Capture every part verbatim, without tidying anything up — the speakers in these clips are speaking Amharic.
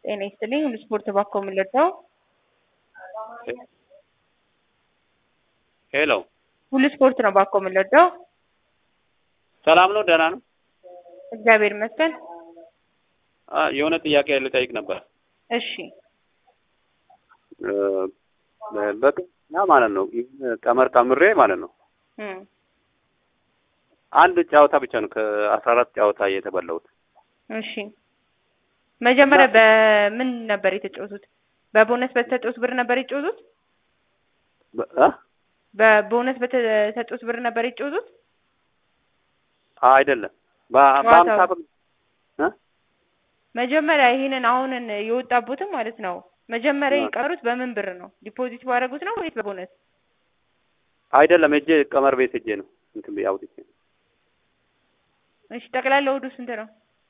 ጤና ይስጥልኝ ሁሉ ስፖርት ባኮ ምለታው ሄሎ ሁሉ ስፖርት ነው ባኮ ምለታው ሰላም ነው ደህና ነው እግዚአብሔር ይመስገን አ የሆነ ጥያቄ ልጠይቅ ነበር እሺ በቃ ማለት ነው ቀመር ቀምሬ ማለት ነው እም አንድ ጫውታ ብቻ ነው ከ14 ጫውታ የተበላሁት እሺ መጀመሪያ በምን ነበር የተጫወቱት በቦነስ በተጫወቱት ብር ነበር የተጫወቱት አ በቦነስ በተጫወቱት ብር ነበር የተጫወቱት አይደለም በ50 ብር እ መጀመሪያ ይሄንን አሁንን የወጣቡትም ማለት ነው መጀመሪያ ይቀሩት በምን ብር ነው ዲፖዚት ባደረጉት ነው ወይስ በቦነስ አይደለም እጄ ቀመር ቤት እጄ ነው እንትን ያውጥቼ እሺ ጠቅላላ ወዱ ስንት ነው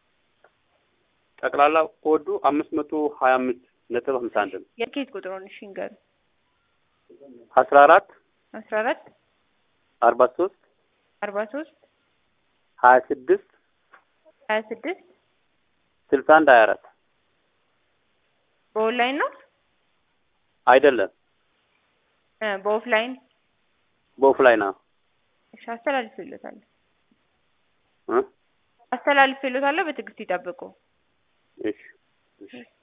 ጠቅላላ ኮዱ አምስት መቶ ሀያ አምስት ነጥብ ሃምሳ አንድ ነው የኬት ቁጥሩን እሺ እንገር አስራ አራት አስራ አራት አርባ ሶስት አርባ ሶስት ሀያ ስድስት ሀያ ስድስት ስልሳ አንድ ሀያ አራት በኦንላይን ነው አይደለም እ በኦፍላይን በኦፍላይን ነው እሺ አስተላልፍልዎታል እ አስተላልፍልዎታል በትዕግስት ይጠብቁ እሺ እሺ